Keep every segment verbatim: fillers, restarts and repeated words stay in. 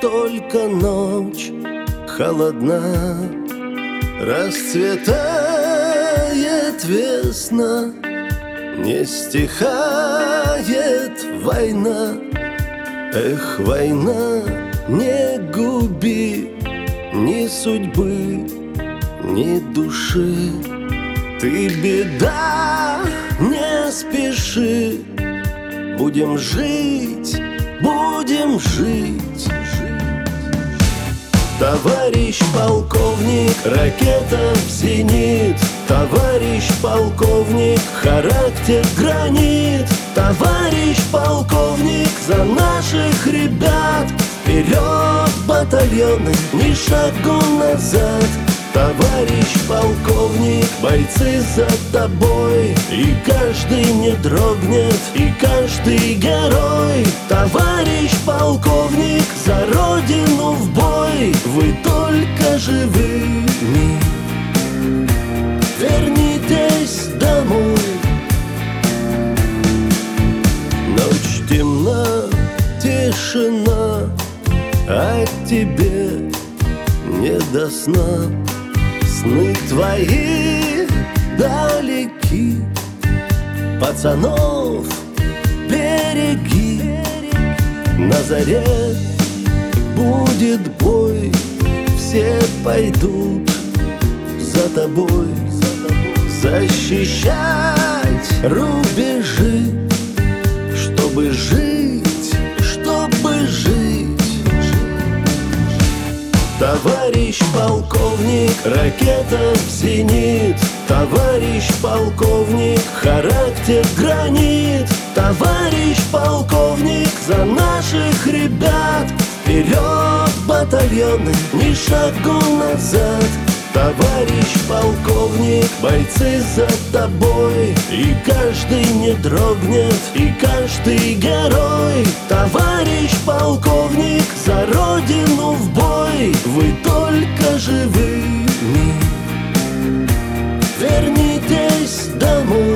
только ночь холодна. Расцветает весна, не стихает война. Эх, война, не губи ни судьбы, ни души. Ты беда, не спеши, будем жить, будем жить. Товарищ полковник, ракета в зенит. Товарищ полковник, характер гранит. Товарищ полковник, за наших ребят. Вперед, батальоны, ни шагу назад. Товарищ полковник, бойцы за тобой. И каждый не дрогнет, и каждый герой. Товарищ полковник, за родину в бой. Вы только живыми вернитесь домой. Ночь темна, тишина, а тебе не до сна. Сны твои далеки, пацанов береги. На заре будет бой, все пойдут за тобой. Защищать рубежи, чтобы жить, чтобы жить. Товарищ полковник, ракета в зенит. Товарищ полковник, характер гранит. Товарищ полковник, за наших ребят. Вперед, батальоны, ни шагу назад. Товарищ полковник, бойцы за тобой. И каждый не дрогнет, и каждый герой. Товарищ полковник, за родину в бой. Вы только живыми вернитесь домой.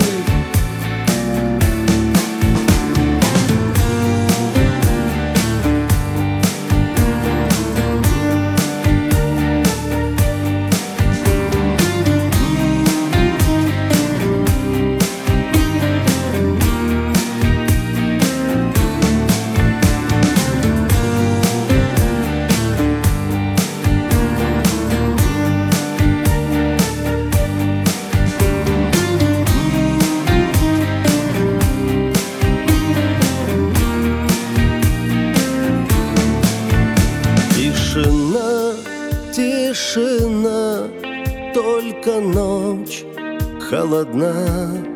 Тишина, тишина, только ночь холодна.